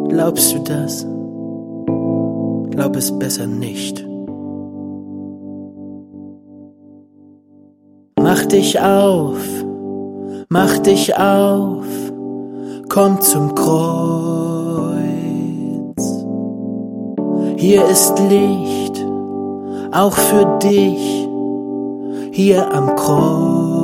Glaubst du das? Glaub es besser nicht. Mach dich auf, komm zum Kreuz. Hier ist Licht, auch für dich, hier am Kreuz.